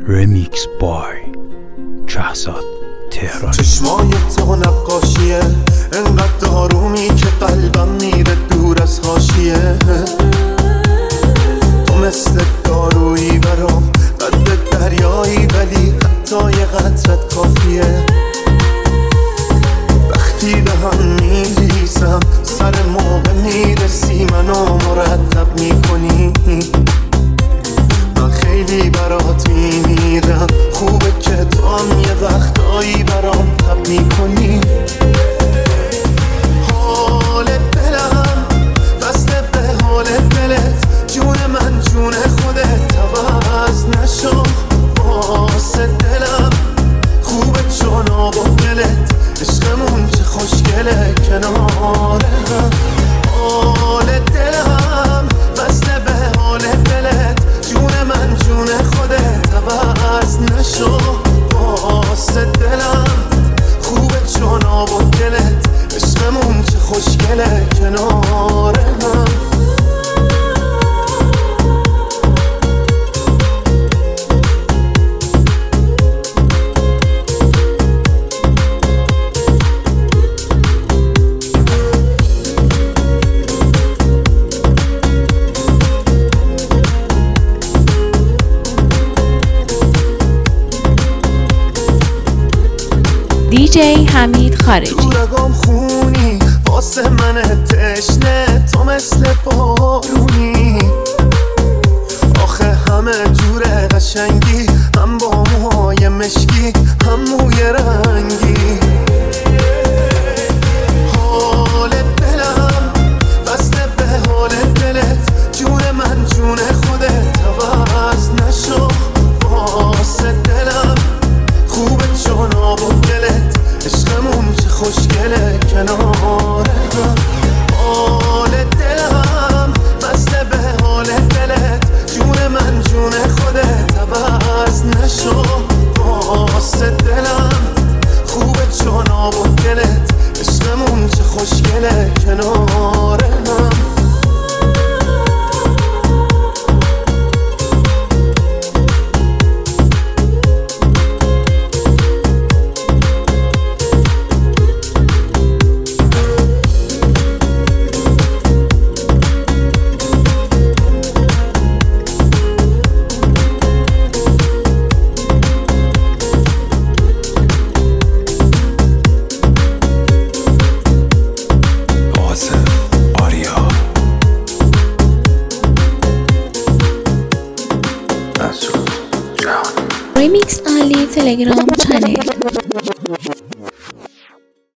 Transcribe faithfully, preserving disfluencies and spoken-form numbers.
رمیکس بای شهزاد تهران. چشمای تو نقاشیه انقدر آرومی که قلبم میره دور از حاشیه. تو مثل دارویی برام قد دریایی، ولی حتی یه قطرت کافیه. وقتی به هم میریزم سر موقع میرسی، منو مرتب میکنی. من خیلی برات میمیرم، خوبه که تو هم یه وقتایی برام تب میکنی. حال دلم بسته به حال دلت، جون من جون خودت عوض نشو. واسه دلم خوبه چون آب و دلت، عشقمون چه خوشگله کناره هم. حال دلم بسته به حال دلت، جون من جون خودت عوض نشو. واسه دلم خوبه چون آب و دلت، عشقمون چه خوشگله کناره هم. دی جی حمید خارجی. تو رگام خونی واسه من تشنه، تو مثل بارونی. آخه همه جوره قشنگی، هم با موهای مشکی هم موی رنگی. حال دلم بسته به حال دلت، جون من جون خودت عوض نشو. واسه دلم خوبه چون آب و دلت، عشقمون چه خوشگله کناره هم. حال دلم بسته به حال دلت، جون من جون خودت عوض نشو. واسه دلم خوبه چون آب و دلت، عشقمون چه خوشگله کناره هم. رمیکس آلی تلگرام چنل.